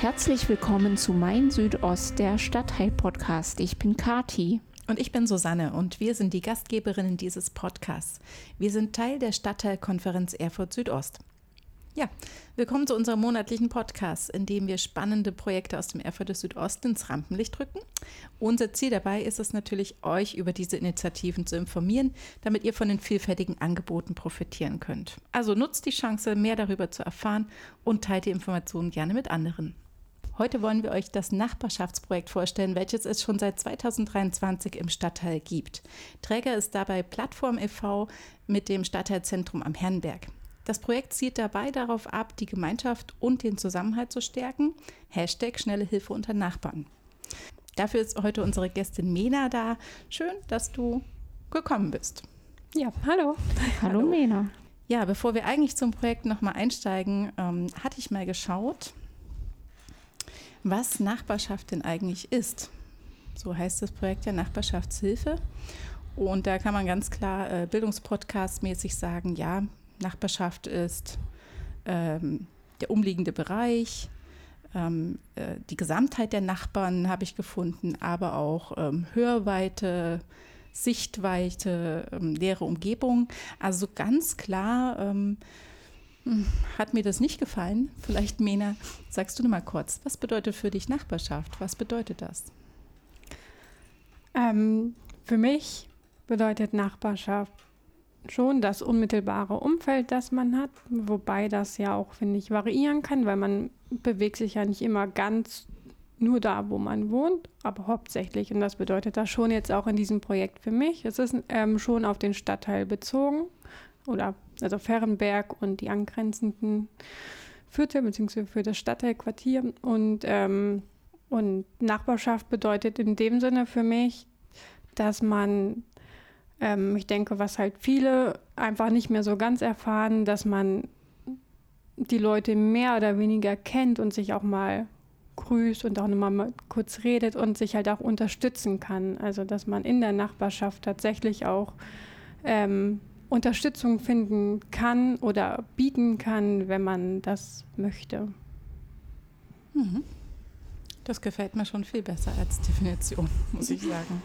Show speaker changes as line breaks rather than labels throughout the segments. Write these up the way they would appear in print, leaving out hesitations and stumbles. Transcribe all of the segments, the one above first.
Herzlich willkommen zu Mein Südost, der Stadtteil-Podcast. Ich bin Kati.
Und ich bin Susanne und wir sind die Gastgeberinnen dieses Podcasts. Wir sind Teil der Stadtteilkonferenz Erfurt Südost. Ja, willkommen zu unserem monatlichen Podcast, in dem wir spannende Projekte aus dem Erfurter Südost ins Rampenlicht rücken. Unser Ziel dabei ist es natürlich, euch über diese Initiativen zu informieren, damit ihr von den vielfältigen Angeboten profitieren könnt. Also nutzt die Chance, mehr darüber zu erfahren und teilt die Informationen gerne mit anderen. Heute wollen wir euch das Nachbarschaftsprojekt vorstellen, welches es schon seit 2023 im Stadtteil gibt. Träger ist dabei Plattform e.V. mit dem Stadtteilzentrum am Herrenberg. Das Projekt zielt dabei darauf ab, die Gemeinschaft und den Zusammenhalt zu stärken. # schnelle Hilfe unter Nachbarn. Dafür ist heute unsere Gästin Mena da. Schön, dass du gekommen bist.
Ja, hallo. Hallo Mena.
Ja, bevor wir eigentlich zum Projekt nochmal einsteigen, hatte ich mal geschaut, was Nachbarschaft denn eigentlich ist. So heißt das Projekt ja Nachbarschaftshilfe. Und da kann man ganz klar Bildungspodcast-mäßig sagen, ja, Nachbarschaft ist der umliegende Bereich, die Gesamtheit der Nachbarn habe ich gefunden, aber auch Hörweite, Sichtweite, leere Umgebung. Also ganz klar hat mir das nicht gefallen. Vielleicht, Mena, sagst du noch mal kurz, was bedeutet für dich Nachbarschaft? Was bedeutet das?
Für mich bedeutet Nachbarschaft schon das unmittelbare Umfeld, das man hat, wobei das ja auch, finde ich, variieren kann, weil man bewegt sich ja nicht immer ganz nur da, wo man wohnt, aber hauptsächlich, und das bedeutet das schon jetzt auch in diesem Projekt für mich, es ist schon auf den Stadtteil bezogen, also Herrenberg und die angrenzenden Viertel, beziehungsweise für das Stadtteilquartier und Nachbarschaft bedeutet in dem Sinne für mich, dass man ich denke, was halt viele einfach nicht mehr so ganz erfahren, dass man die Leute mehr oder weniger kennt und sich auch mal grüßt und auch nochmal mal kurz redet und sich halt auch unterstützen kann. Also, dass man in der Nachbarschaft tatsächlich auch Unterstützung finden kann oder bieten kann, wenn man das möchte.
Das gefällt mir schon viel besser als Definition, muss ich sagen.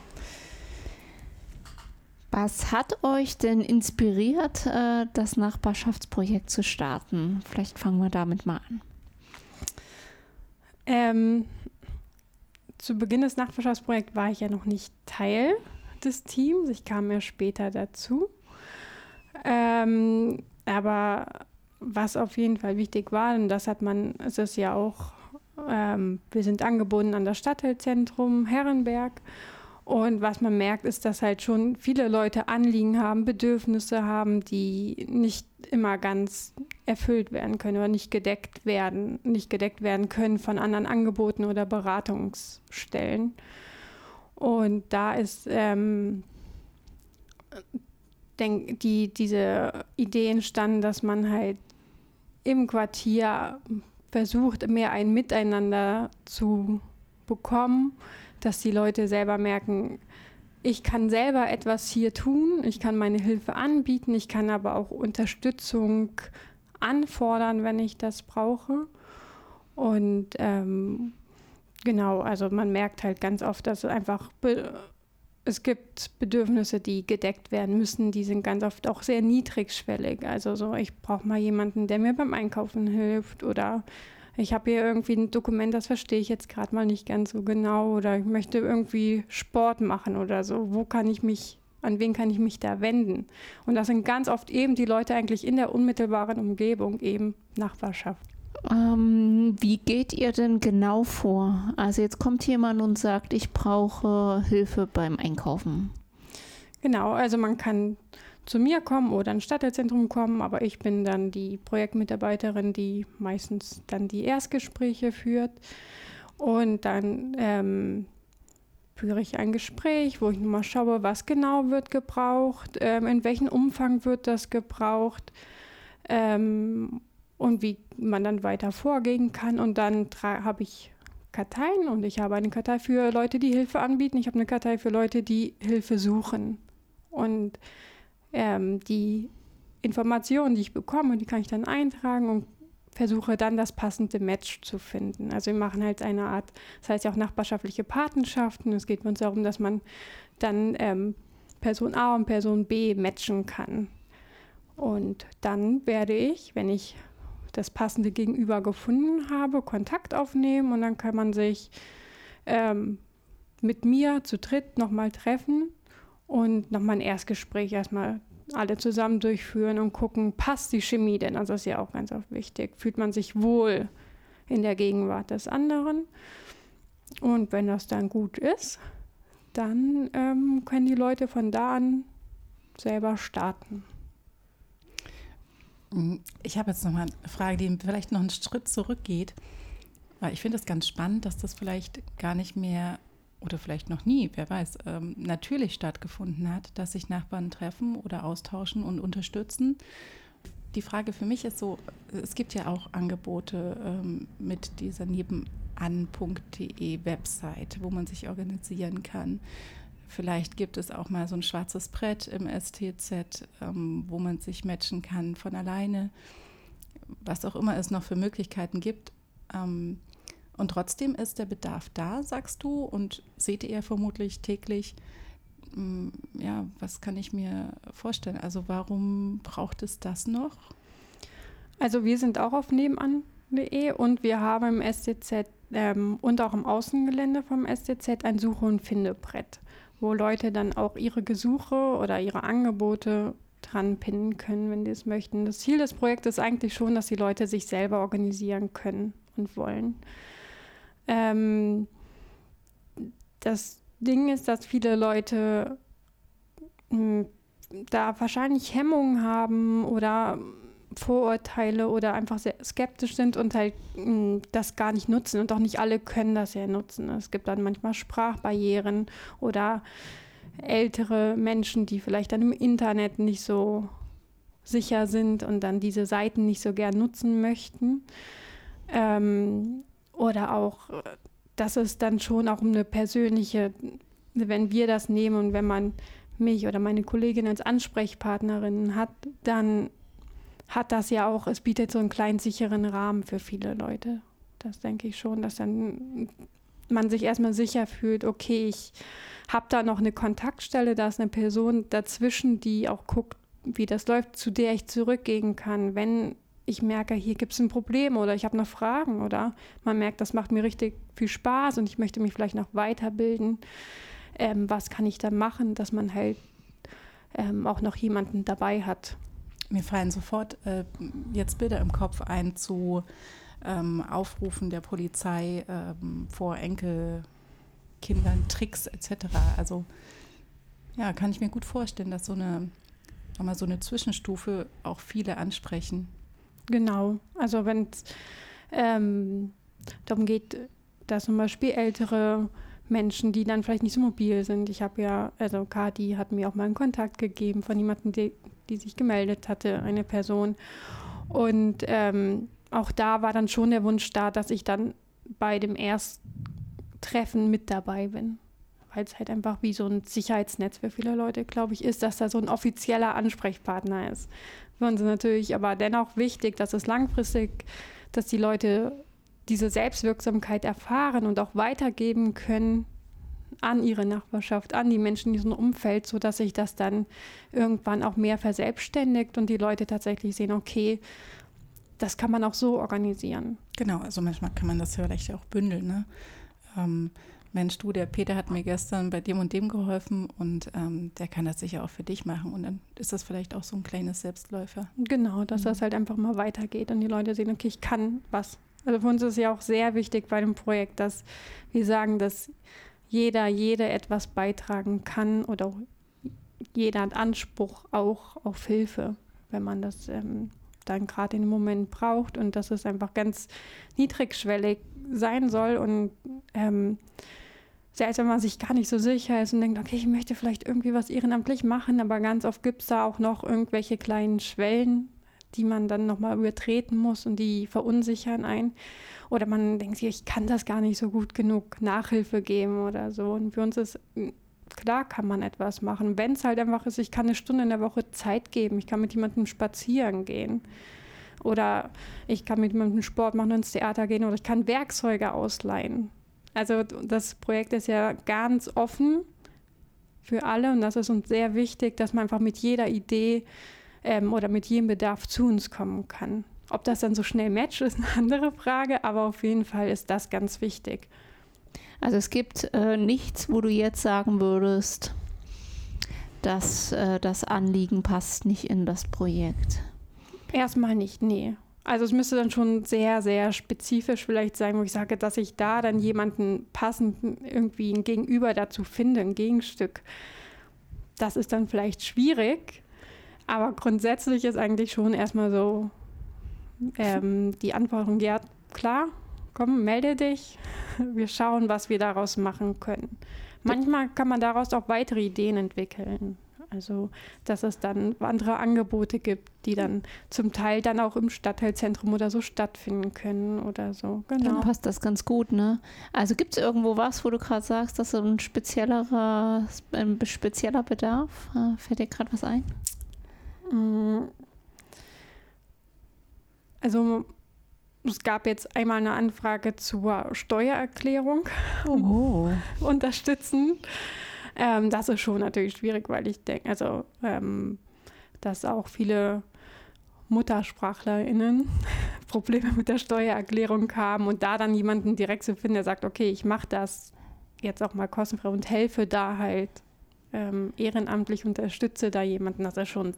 Was hat euch denn inspiriert, das Nachbarschaftsprojekt zu starten? Vielleicht fangen wir damit mal
an. Zu Beginn des Nachbarschaftsprojekts war ich ja noch nicht Teil des Teams. Ich kam ja später dazu. Aber was auf jeden Fall wichtig war, und das hat man, es ist ja auch, wir sind angebunden an das Stadtteilzentrum Herrenberg. Und was man merkt, ist, dass halt schon viele Leute Anliegen haben, Bedürfnisse haben, die nicht immer ganz erfüllt werden können oder nicht gedeckt werden können von anderen Angeboten oder Beratungsstellen. Und da ist diese Idee entstanden, dass man halt im Quartier versucht, mehr ein Miteinander zu bekommen, dass die Leute selber merken, ich kann selber etwas hier tun, ich kann meine Hilfe anbieten, ich kann aber auch Unterstützung anfordern, wenn ich das brauche. Und genau, also man merkt halt ganz oft, dass es gibt Bedürfnisse, die gedeckt werden müssen, die sind ganz oft auch sehr niedrigschwellig. Also so, ich brauche mal jemanden, der mir beim Einkaufen hilft, oder ich habe hier irgendwie ein Dokument, das verstehe ich jetzt gerade mal nicht ganz so genau, oder ich möchte irgendwie Sport machen oder so. An wen kann ich mich da wenden? Und das sind ganz oft eben die Leute eigentlich in der unmittelbaren Umgebung, eben Nachbarschaft.
Wie geht ihr denn genau vor? Also jetzt kommt jemand und sagt, ich brauche Hilfe beim Einkaufen.
Genau, also man kann zu mir kommen oder ins Stadtteilzentrum kommen, aber ich bin dann die Projektmitarbeiterin, die meistens dann die Erstgespräche führt. Und dann führe ich ein Gespräch, wo ich nochmal schaue, was genau wird gebraucht, in welchem Umfang wird das gebraucht und wie man dann weiter vorgehen kann. Und dann habe ich Karteien, und ich habe eine Kartei für Leute, die Hilfe anbieten. Ich habe eine Kartei für Leute, die Hilfe suchen. Und die Informationen, die ich bekomme, die kann ich dann eintragen und versuche dann das passende Match zu finden. Also wir machen halt eine Art, das heißt ja auch nachbarschaftliche Patenschaften. Es geht uns darum, dass man dann Person A und Person B matchen kann. Und dann werde ich, wenn ich das passende Gegenüber gefunden habe, Kontakt aufnehmen und dann kann man sich mit mir zu dritt nochmal treffen und nochmal ein Erstgespräch erstmal alle zusammen durchführen und gucken, passt die Chemie denn? Also das ist ja auch ganz oft wichtig. Fühlt man sich wohl in der Gegenwart des anderen? Und wenn das dann gut ist, dann können die Leute von da an selber starten.
Ich habe jetzt nochmal eine Frage, die vielleicht noch einen Schritt zurückgeht, weil ich finde es ganz spannend, dass das vielleicht gar nicht mehr oder vielleicht noch nie, wer weiß, natürlich stattgefunden hat, dass sich Nachbarn treffen oder austauschen und unterstützen. Die Frage für mich ist so, es gibt ja auch Angebote mit dieser nebenan.de Website, wo man sich organisieren kann. Vielleicht gibt es auch mal so ein schwarzes Brett im STZ, wo man sich matchen kann von alleine, was auch immer es noch für Möglichkeiten gibt. Und trotzdem ist der Bedarf da, sagst du, und seht ihr vermutlich täglich. Ja, was kann ich mir vorstellen? Also warum braucht es das noch?
Also wir sind auch auf nebenan.de und wir haben im STZ und auch im Außengelände vom STZ ein Suche- und Findebrett, wo Leute dann auch ihre Gesuche oder ihre Angebote dran pinnen können, wenn die es möchten. Das Ziel des Projekts ist eigentlich schon, dass die Leute sich selber organisieren können und wollen. Das Ding ist, dass viele Leute da wahrscheinlich Hemmungen haben oder Vorurteile oder einfach sehr skeptisch sind und halt das gar nicht nutzen. Und auch nicht alle können das ja nutzen. Es gibt dann manchmal Sprachbarrieren oder ältere Menschen, die vielleicht dann im Internet nicht so sicher sind und dann diese Seiten nicht so gern nutzen möchten. Oder auch, dass es dann schon auch um eine persönliche, wenn wir das nehmen und wenn man mich oder meine Kollegin als Ansprechpartnerin hat, dann hat das ja auch, es bietet so einen kleinen sicheren Rahmen für viele Leute. Das denke ich schon, dass dann man sich erstmal sicher fühlt, okay, ich habe da noch eine Kontaktstelle, da ist eine Person dazwischen, die auch guckt, wie das läuft, zu der ich zurückgehen kann, wenn ich merke, hier gibt es ein Problem oder ich habe noch Fragen oder man merkt, das macht mir richtig viel Spaß und ich möchte mich vielleicht noch weiterbilden. Was kann ich da machen, dass man halt auch noch jemanden dabei hat?
Mir fallen sofort jetzt Bilder im Kopf ein zu Aufrufen der Polizei vor Enkelkindern, Tricks etc. Also ja, kann ich mir gut vorstellen, dass so eine Zwischenstufe auch viele ansprechen.
Genau, also wenn es darum geht, dass zum Beispiel ältere Menschen, die dann vielleicht nicht so mobil sind. Ich habe ja, also Kati hat mir auch mal einen Kontakt gegeben von jemandem, die sich gemeldet hatte, eine Person. Und auch da war dann schon der Wunsch da, dass ich dann bei dem Ersttreffen mit dabei bin. Weil es halt einfach wie so ein Sicherheitsnetz für viele Leute, glaube ich, ist, dass da so ein offizieller Ansprechpartner ist. Für uns ist natürlich aber dennoch wichtig, dass es langfristig, dass die Leute diese Selbstwirksamkeit erfahren und auch weitergeben können an ihre Nachbarschaft, an die Menschen in diesem Umfeld, sodass sich das dann irgendwann auch mehr verselbstständigt und die Leute tatsächlich sehen, okay, das kann man auch so organisieren.
Genau, also manchmal kann man das vielleicht auch bündeln, ne? Mensch, der Peter hat mir gestern bei dem und dem geholfen und der kann das sicher auch für dich machen. Und dann ist das vielleicht auch so ein kleines Selbstläufer.
Genau, dass das halt einfach mal weitergeht und die Leute sehen, okay, ich kann was. Also für uns ist ja auch sehr wichtig bei dem Projekt, dass wir sagen, dass jede etwas beitragen kann oder jeder hat Anspruch auch auf Hilfe, wenn man das dann gerade in dem Moment braucht und dass es einfach ganz niedrigschwellig sein soll und selbst wenn man sich gar nicht so sicher ist und denkt, okay, ich möchte vielleicht irgendwie was ehrenamtlich machen, aber ganz oft gibt es da auch noch irgendwelche kleinen Schwellen, die man dann nochmal übertreten muss und die verunsichern einen. Oder man denkt sich, ich kann das gar nicht so gut genug Nachhilfe geben oder so. Und für uns ist, klar kann man etwas machen. Wenn es halt einfach ist, ich kann eine Stunde in der Woche Zeit geben, ich kann mit jemandem spazieren gehen. Oder ich kann mit jemandem Sport machen, ins Theater gehen oder ich kann Werkzeuge ausleihen. Also das Projekt ist ja ganz offen für alle und das ist uns sehr wichtig, dass man einfach mit jeder Idee oder mit jedem Bedarf zu uns kommen kann. Ob das dann so schnell matcht, ist eine andere Frage, aber auf jeden Fall ist das ganz wichtig.
Also es gibt nichts, wo du jetzt sagen würdest, dass das Anliegen passt nicht in das Projekt.
Erstmal nicht, nee. Also es müsste dann schon sehr, sehr spezifisch vielleicht sein, wo ich sage, dass ich da dann jemanden passenden, irgendwie ein Gegenüber dazu finde, ein Gegenstück. Das ist dann vielleicht schwierig, aber grundsätzlich ist eigentlich schon erstmal so die Anforderung, ja klar, komm, melde dich, wir schauen, was wir daraus machen können. Manchmal kann man daraus auch weitere Ideen entwickeln. Also, dass es dann andere Angebote gibt, die dann zum Teil dann auch im Stadtteilzentrum oder so stattfinden können oder so. Genau.
Dann passt das ganz gut, ne? Also gibt es irgendwo was, wo du gerade sagst, dass so ein spezieller Bedarf? Fällt dir gerade was ein?
Also es gab jetzt einmal eine Anfrage zur Steuererklärung unterstützen. Das ist schon natürlich schwierig, weil ich denke, also dass auch viele MuttersprachlerInnen Probleme mit der Steuererklärung haben und da dann jemanden direkt zu finden, der sagt, okay, ich mache das jetzt auch mal kostenfrei und helfe da halt ehrenamtlich, unterstütze da jemanden, das ist schon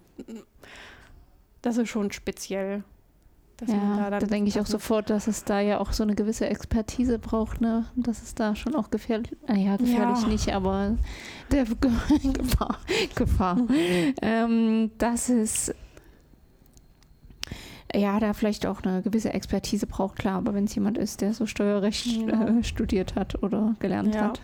speziell.
Ja, da denke ich auch sofort, dass es da ja auch so eine gewisse Expertise braucht, ne? Dass es da schon auch gefährlich nicht, aber der Gefahr. Dass es da vielleicht auch eine gewisse Expertise braucht, klar, aber wenn es jemand ist, der so Steuerrecht studiert hat oder gelernt hat.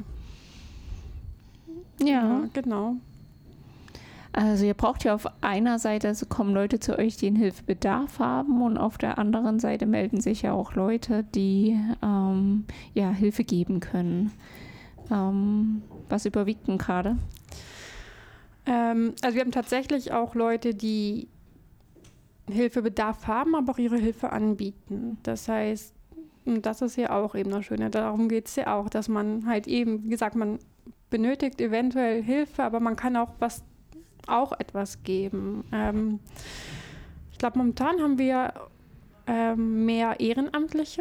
Ja, genau.
Also ihr braucht ja auf einer Seite, also kommen Leute zu euch, die einen Hilfebedarf haben und auf der anderen Seite melden sich ja auch Leute, die Hilfe geben können. Was überwiegt denn gerade?
Also wir haben tatsächlich auch Leute, die Hilfebedarf haben, aber auch ihre Hilfe anbieten. Das heißt, das ist ja auch eben das Schöne, darum geht es ja auch, dass man halt eben, wie gesagt, man benötigt eventuell Hilfe, aber man kann auch etwas geben. Ich glaube, momentan haben wir mehr Ehrenamtliche.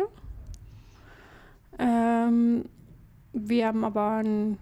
Wir haben aber einen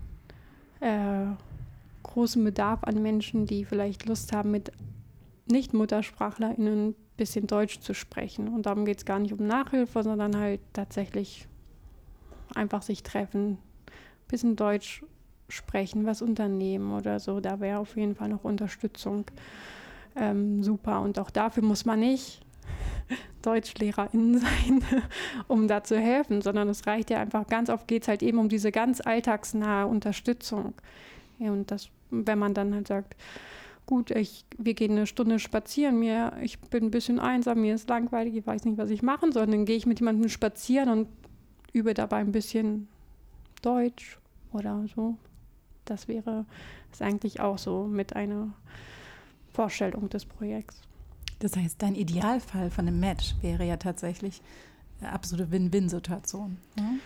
großen Bedarf an Menschen, die vielleicht Lust haben, mit Nicht-MuttersprachlerInnen ein bisschen Deutsch zu sprechen. Und darum geht es gar nicht um Nachhilfe, sondern halt tatsächlich einfach sich treffen, ein bisschen Deutsch sprechen, was unternehmen oder so. Da wäre auf jeden Fall noch Unterstützung super. Und auch dafür muss man nicht DeutschlehrerInnen sein, um da zu helfen, sondern es reicht ja einfach, ganz oft geht es halt eben um diese ganz alltagsnahe Unterstützung. Ja, und das, wenn man dann halt sagt, gut, wir gehen eine Stunde spazieren, ich bin ein bisschen einsam, mir ist langweilig, ich weiß nicht, was ich machen soll, dann gehe ich mit jemandem spazieren und übe dabei ein bisschen Deutsch oder so. Das ist eigentlich auch so mit einer Vorstellung des Projekts.
Das heißt, dein Idealfall von einem Match wäre ja tatsächlich eine absolute Win-Win-Situation.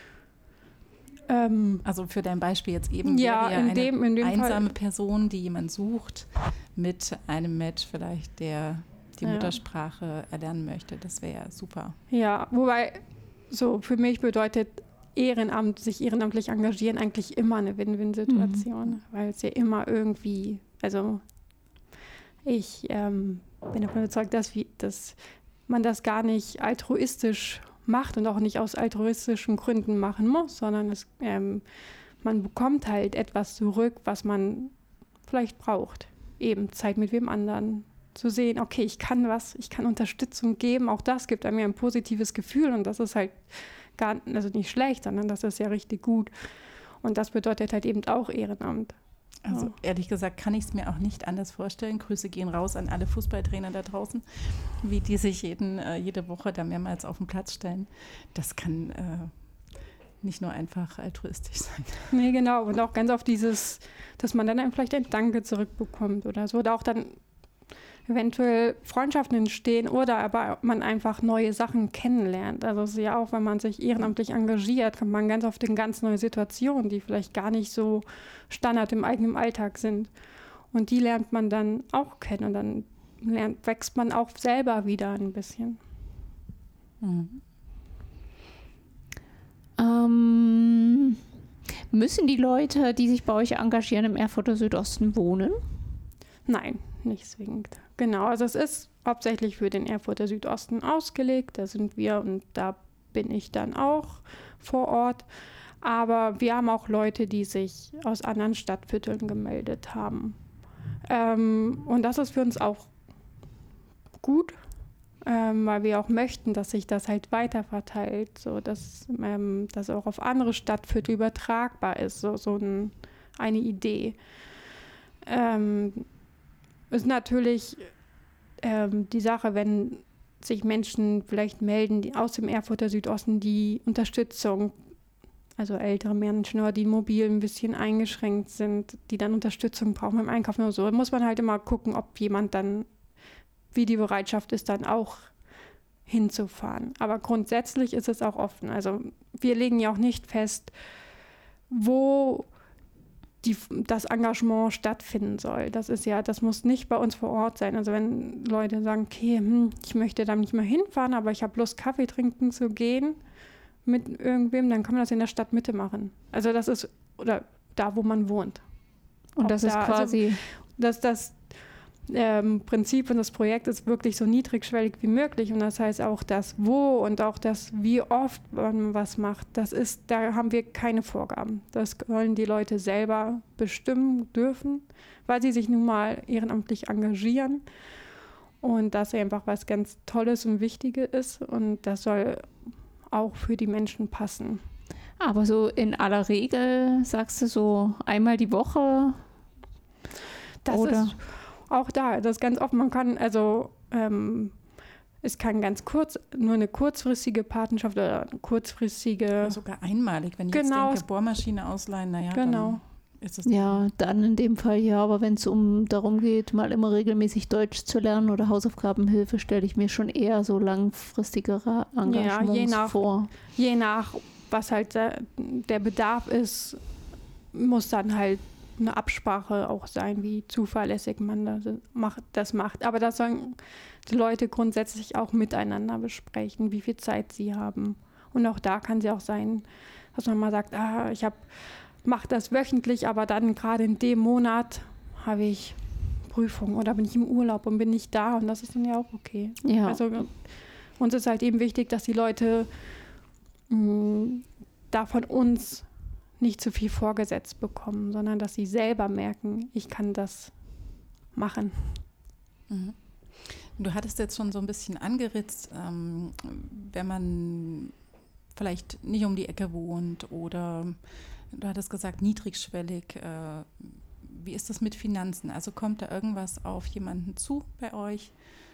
Ne? Also für dein Beispiel jetzt eben wäre ja eine einsame Person, die jemand sucht, mit einem Match vielleicht, der die Muttersprache erlernen möchte. Das wäre ja super. Ja,
wobei so für mich bedeutet sich ehrenamtlich engagieren eigentlich immer eine Win-Win-Situation, weil es ja immer irgendwie, also ich bin davon überzeugt, dass man das gar nicht altruistisch macht und auch nicht aus altruistischen Gründen machen muss, sondern man bekommt halt etwas zurück, was man vielleicht braucht. Eben Zeit mit wem anderen. Zu sehen, okay, ich kann Unterstützung geben, auch das gibt einem ein positives Gefühl und das ist halt also nicht schlecht, sondern das ist ja richtig gut. Und das bedeutet halt eben auch Ehrenamt.
Also ehrlich gesagt kann ich es mir auch nicht anders vorstellen. Grüße gehen raus an alle Fußballtrainer da draußen, wie die sich jede Woche da mehrmals auf den Platz stellen. Das kann nicht nur einfach altruistisch sein.
Nee, genau. Und auch ganz oft dass man dann vielleicht ein Danke zurückbekommt oder so. Oder auch dann eventuell Freundschaften entstehen oder aber man einfach neue Sachen kennenlernt. Also es ist ja auch, wenn man sich ehrenamtlich engagiert, kommt man ganz oft in ganz neue Situationen, die vielleicht gar nicht so Standard im eigenen Alltag sind. Und die lernt man dann auch kennen und dann wächst man auch selber wieder ein bisschen.
Müssen die Leute, die sich bei euch engagieren, im Erfurter Südosten wohnen?
Nein, nicht zwingend. Genau, also es ist hauptsächlich für den Erfurter Südosten ausgelegt. Da sind wir und da bin ich dann auch vor Ort. Aber wir haben auch Leute, die sich aus anderen Stadtvierteln gemeldet haben. Und das ist für uns auch gut, weil wir auch möchten, dass sich das halt weiter verteilt, so dass das auch auf andere Stadtviertel übertragbar ist, so eine Idee. Ist natürlich die Sache, wenn sich Menschen vielleicht melden, die aus dem Erfurter Südosten, die Unterstützung, also ältere Menschen oder die mobil ein bisschen eingeschränkt sind, die dann Unterstützung brauchen beim Einkaufen oder so, da muss man halt immer gucken, ob jemand dann, wie die Bereitschaft ist, dann auch hinzufahren. Aber grundsätzlich ist es auch offen. Also wir legen ja auch nicht fest, wo das Engagement stattfinden soll. Das muss nicht bei uns vor Ort sein. Also wenn Leute sagen, okay, ich möchte da nicht mehr hinfahren, aber ich habe Lust, Kaffee trinken zu gehen mit irgendwem, dann kann man das in der Stadtmitte machen. Also das ist, oder da, wo man wohnt.
Und das ist quasi...
Also, das Prinzip und das Projekt ist wirklich so niedrigschwellig wie möglich. Und das heißt auch das Wo und auch das wie oft man was macht, da haben wir keine Vorgaben. Das sollen die Leute selber bestimmen dürfen, weil sie sich nun mal ehrenamtlich engagieren. Und das einfach was ganz Tolles und Wichtiges ist. Und das soll auch für die Menschen passen.
Aber so in aller Regel sagst du so einmal die Woche?
Das ist auch da, das ist ganz oft, man kann, also es kann nur eine kurzfristige Patenschaft oder eine kurzfristige...
Oder sogar einmalig, wenn ich jetzt denke, Bohrmaschine ausleihen, naja,
genau.
Dann ist es...
Ja, dann in dem Fall ja, aber wenn es darum geht, mal immer regelmäßig Deutsch zu lernen oder Hausaufgabenhilfe, stelle ich mir schon eher so langfristigere Engagements vor.
Je nach, was halt der Bedarf ist, muss dann halt eine Absprache auch sein, wie zuverlässig man das macht. Aber das sollen die Leute grundsätzlich auch miteinander besprechen, wie viel Zeit sie haben. Und auch da kann es ja auch sein, dass man mal sagt, ich mache das wöchentlich, aber dann gerade in dem Monat habe ich Prüfung oder bin ich im Urlaub und bin nicht da und das ist dann ja auch okay.
Ja.
Also uns ist halt eben wichtig, dass die Leute da von uns nicht zu viel vorgesetzt bekommen, sondern dass sie selber merken, ich kann das machen.
Mhm. Du hattest jetzt schon so ein bisschen angeritzt, wenn man vielleicht nicht um die Ecke wohnt oder du hattest gesagt niedrigschwellig. Wie ist das mit Finanzen? Also kommt da irgendwas auf jemanden zu bei euch?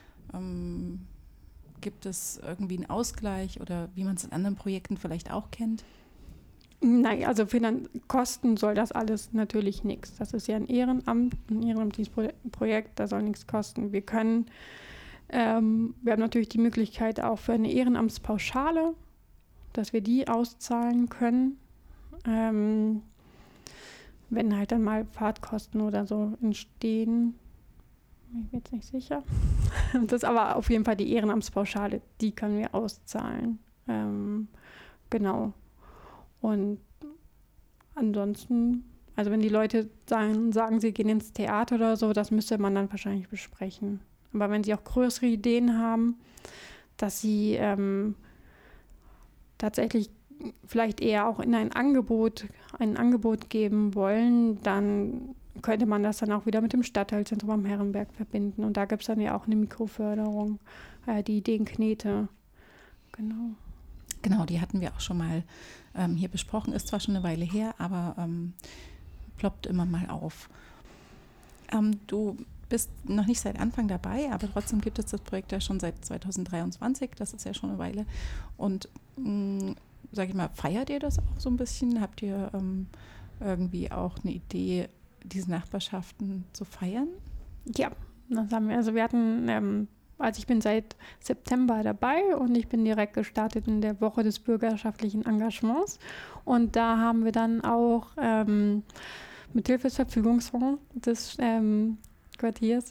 Gibt es irgendwie einen Ausgleich oder wie man es in anderen Projekten vielleicht auch kennt?
Nein, also Kosten soll das alles natürlich nichts. Das ist ja ein ehrenamtliches Projekt, da soll nichts kosten. Wir haben natürlich die Möglichkeit auch für eine Ehrenamtspauschale, dass wir die auszahlen können, wenn halt dann mal Fahrtkosten oder so entstehen. Ich bin jetzt nicht sicher. Das ist aber auf jeden Fall die Ehrenamtspauschale, die können wir auszahlen. Genau. Und ansonsten, also wenn die Leute sagen, sie gehen ins Theater oder so, das müsste man dann wahrscheinlich besprechen. Aber wenn sie auch größere Ideen haben, dass sie tatsächlich vielleicht eher auch in ein Angebot geben wollen, dann könnte man das dann auch wieder mit dem Stadtteilzentrum am Herrenberg verbinden. Und da gibt es dann ja auch eine Mikroförderung, die Ideenknete. Genau.
Genau, die hatten wir auch schon mal hier besprochen. Ist zwar schon eine Weile her, aber ploppt immer mal auf. Du bist noch nicht seit Anfang dabei, aber trotzdem gibt es das Projekt ja schon seit 2023. Das ist ja schon eine Weile. Und sag ich mal, feiert ihr das auch so ein bisschen? Habt ihr irgendwie auch eine Idee, diese Nachbarschaften zu feiern?
Ja, Das haben wir. Also wir hatten, also ich bin seit September dabei und ich bin direkt gestartet in der Woche des bürgerschaftlichen Engagements. Und da haben wir dann auch mithilfe des Verfügungsfonds des Quartiers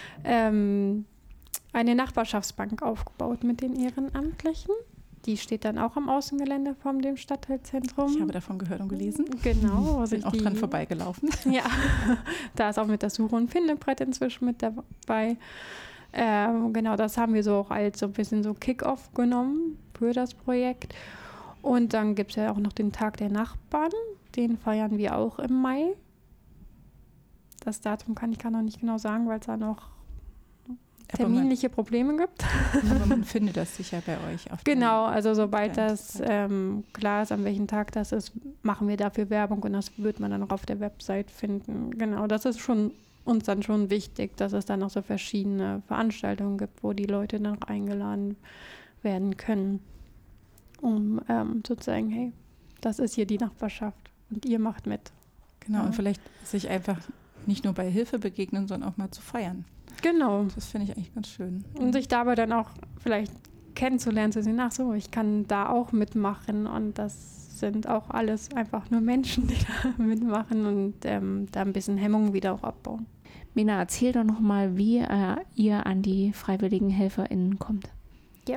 eine Nachbarschaftsbank aufgebaut mit den Ehrenamtlichen. Die steht dann auch am Außengelände von dem Stadtteilzentrum.
Ich habe davon gehört und gelesen.
Genau.
Also bin auch dran vorbeigelaufen.
Ja, da ist auch mit das Suche- und Findebrett inzwischen mit dabei. Genau, das haben wir so auch als so ein bisschen so Kick-Off genommen für das Projekt. Und dann gibt es ja auch noch den Tag der Nachbarn. Den feiern wir auch im Mai. Das Datum kann ich gar noch nicht genau sagen, weil es da noch terminliche Probleme gibt.
Aber man findet das sicher bei euch.
Genau, also sobald das klar ist, an welchem Tag das ist, machen wir dafür Werbung und das wird man dann auch auf der Website finden. Genau, das ist uns dann schon wichtig, dass es dann noch so verschiedene Veranstaltungen gibt, wo die Leute dann auch eingeladen werden können, um zu zeigen, hey, das ist hier die Nachbarschaft und ihr macht mit.
Genau,
ja.
Und vielleicht sich einfach nicht nur bei Hilfe begegnen, sondern auch mal zu feiern.
Genau.
Das finde ich eigentlich ganz schön.
Und sich dabei dann auch vielleicht kennenzulernen, zu sehen, ach so, ich kann da auch mitmachen und das sind auch alles einfach nur Menschen, die da mitmachen und da ein bisschen Hemmungen wieder auch abbauen.
Mina, erzähl doch nochmal, wie ihr an die freiwilligen HelferInnen kommt.
Ja.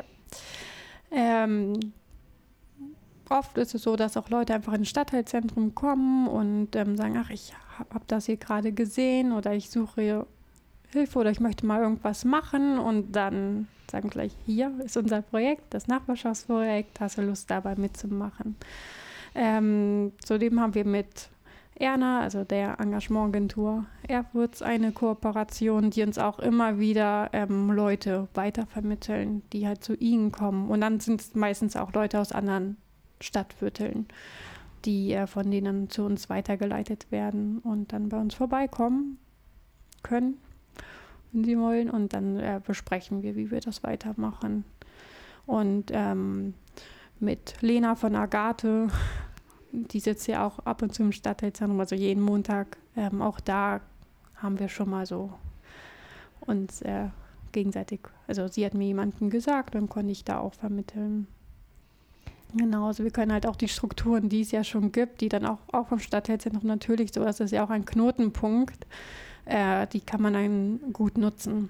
Oft ist es so, dass auch Leute einfach ins Stadtteilzentrum kommen und sagen, ach, ich habe das hier gerade gesehen oder ich suche Hilfe oder ich möchte mal irgendwas machen und dann sagen gleich, hier ist unser Projekt, das Nachbarschaftsprojekt, hast du Lust dabei mitzumachen. Zudem haben wir mit Erna, also der Engagementagentur Erfurts, eine Kooperation, die uns auch immer wieder Leute weitervermitteln, die halt zu ihnen kommen. Und dann sind es meistens auch Leute aus anderen Stadtvierteln, die von denen zu uns weitergeleitet werden und dann bei uns vorbeikommen können, wenn sie wollen. Und dann besprechen wir, wie wir das weitermachen. Und mit Lena von Agathe, die sitzt ja auch ab und zu im Stadtteilzentrum, also jeden Montag. Auch da haben wir schon mal so uns gegenseitig, also sie hat mir jemanden gesagt, dann konnte ich da auch vermitteln. Genau, also wir können halt auch die Strukturen, die es ja schon gibt, die dann auch vom Stadtteilzentrum natürlich, so das ist ja auch ein Knotenpunkt, die kann man dann gut nutzen.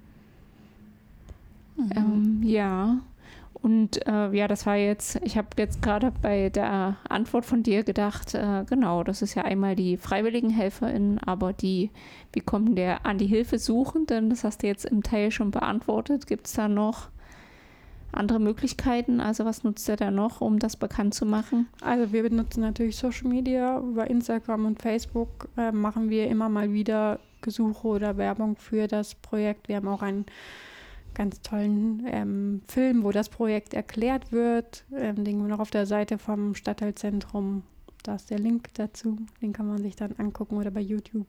Ja, und das war jetzt, ich habe jetzt gerade bei der Antwort von dir gedacht, genau, das ist ja einmal die freiwilligen HelferInnen, aber wie kommt der an die Hilfesuchenden? Das hast du jetzt im Teil schon beantwortet. Gibt es da noch andere Möglichkeiten? Also was nutzt ihr da noch, um das bekannt zu machen? Also
wir benutzen natürlich Social Media. Über Instagram und Facebook machen wir immer mal wieder Gesuche oder Werbung für das Projekt. Wir haben auch einen ganz tollen Film, wo das Projekt erklärt wird. Den wir noch auf der Seite vom Stadtteilzentrum. Da ist der Link dazu. Den kann man sich dann angucken oder bei YouTube.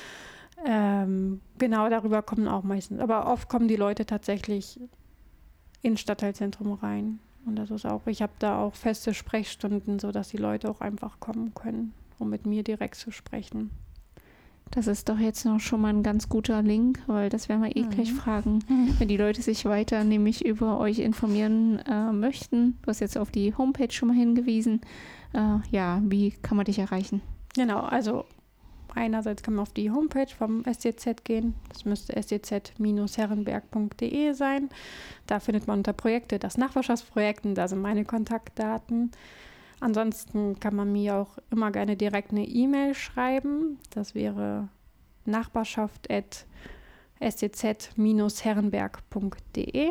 Genau, darüber kommen auch meistens. Aber oft kommen die Leute tatsächlich ins Stadtteilzentrum rein. Und das ist auch, ich habe da auch feste Sprechstunden, sodass die Leute auch einfach kommen können, um mit mir direkt zu sprechen.
Das ist doch jetzt noch schon mal ein ganz guter Link, weil das werden wir gleich fragen, wenn die Leute sich weiter nämlich über euch informieren möchten. Du hast jetzt auf die Homepage schon mal hingewiesen. Wie kann man dich erreichen?
Genau, also einerseits kann man auf die Homepage vom SDZ gehen. Das müsste sdz-herrenberg.de sein. Da findet man unter Projekte das Nachbarschaftsprojekt und da sind meine Kontaktdaten. Ansonsten kann man mir auch immer gerne direkt eine E-Mail schreiben. Das wäre nachbarschaft@sdz-herrenberg.de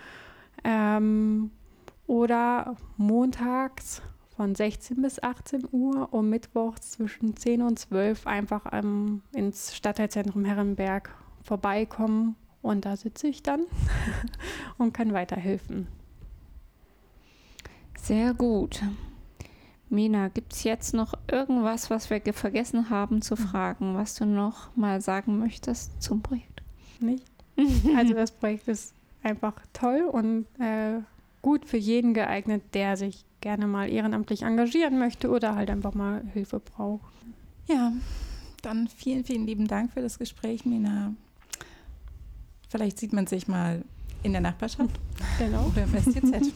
oder montags von 16 bis 18 Uhr und mittwochs zwischen 10 und 12 einfach ins Stadtteilzentrum Herrenberg vorbeikommen und da sitze ich dann und kann weiterhelfen.
Sehr gut. Mina, gibt es jetzt noch irgendwas, was wir vergessen haben zu fragen, was du noch mal sagen möchtest zum Projekt?
Nicht? Also das Projekt ist einfach toll und gut für jeden geeignet, der sich gerne mal ehrenamtlich engagieren möchte oder halt einfach mal Hilfe braucht.
Ja, dann vielen, vielen lieben Dank für das Gespräch, Mina. Vielleicht sieht man sich mal in der Nachbarschaft
Genau.
oder im STZ.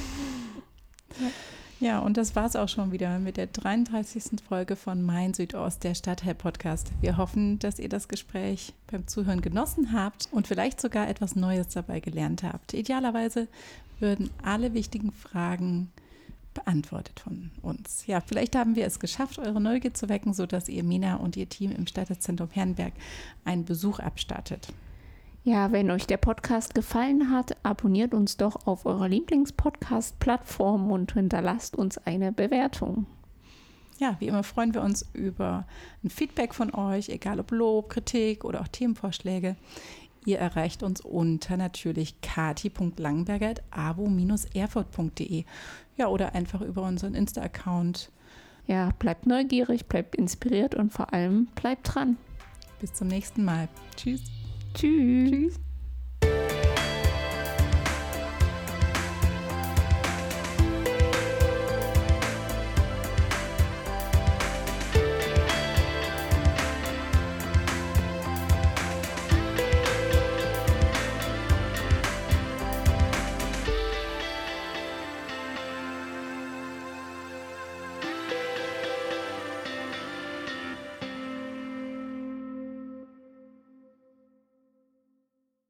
Ja, und das war es auch schon wieder mit der 33. Folge von Mein Südost, der Stadtteil-Podcast. Wir hoffen, dass ihr das Gespräch beim Zuhören genossen habt und vielleicht sogar etwas Neues dabei gelernt habt. Idealerweise würden alle wichtigen Fragen beantwortet von uns. Ja, vielleicht haben wir es geschafft, eure Neugier zu wecken, sodass ihr Mina und ihr Team im Stadtteilzentrum Herrenberg einen Besuch abstattet.
Ja, wenn euch der Podcast gefallen hat, abonniert uns doch auf eurer Lieblings-Podcast-Plattform und hinterlasst uns eine Bewertung.
Ja, wie immer freuen wir uns über ein Feedback von euch, egal ob Lob, Kritik oder auch Themenvorschläge. Ihr erreicht uns unter natürlich kati.langenberger@abo-erfurt.de. Ja, oder einfach über unseren Insta-Account.
Ja, bleibt neugierig, bleibt inspiriert und vor allem bleibt dran.
Bis zum nächsten Mal. Tschüss.
Tschüss.
Tschüss.